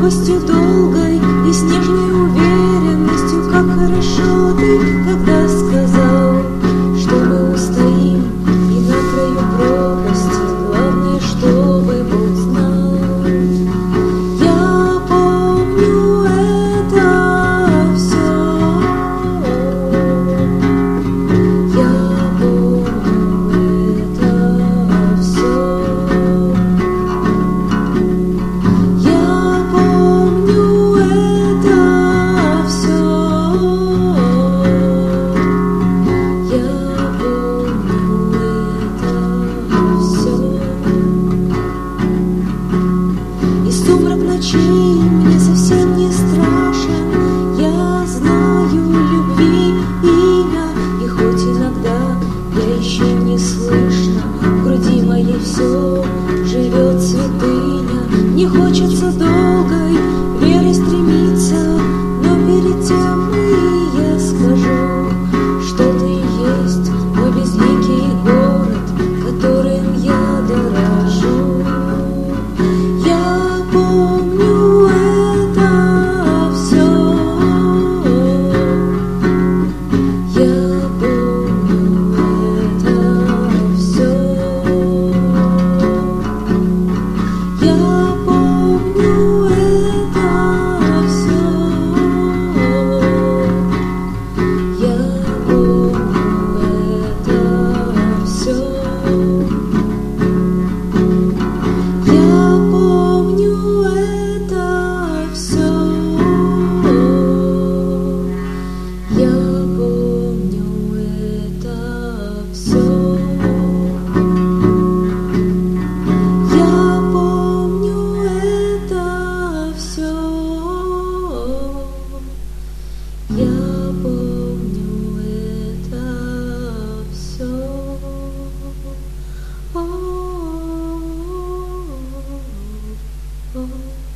робостью долгой и снежной уверенностью, как хорошо ты тогда сказал, что мы устоим и на краю пропасти, главное, чтобы Бог знал. Я помню это все, я помню это все. Мне совсем не страшен, я знаю любви имя, и хоть иногда я еще не слышно, в груди моей все живет святыня. Не хочется долго